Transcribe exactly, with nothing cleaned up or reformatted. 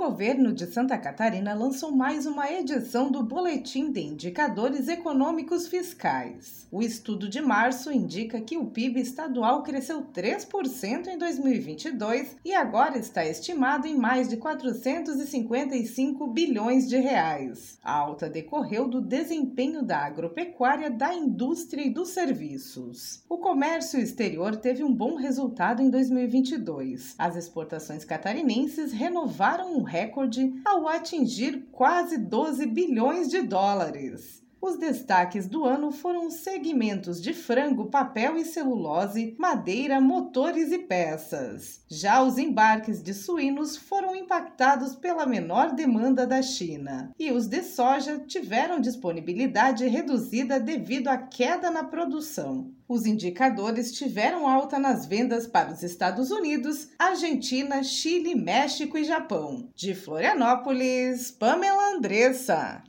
governo de Santa Catarina lançou mais uma edição do Boletim de Indicadores Econômicos Fiscais. O estudo de março indica que o P I B estadual cresceu três por cento em dois mil e vinte e dois e agora está estimado em mais de quatrocentos e cinquenta e cinco bilhões de reais. A alta decorreu do desempenho da agropecuária, da indústria e dos serviços. O comércio exterior teve um bom resultado em dois mil e vinte e dois. As exportações catarinenses renovaram um recorde ao atingir quase doze bilhões de dólares. Os destaques do ano foram os segmentos de frango, papel e celulose, madeira, motores e peças. Já os embarques de suínos foram impactados pela menor demanda da China. E os de soja tiveram disponibilidade reduzida devido à queda na produção. Os indicadores tiveram alta nas vendas para os Estados Unidos, Argentina, Chile, México e Japão. De Florianópolis, Pamela Andressa.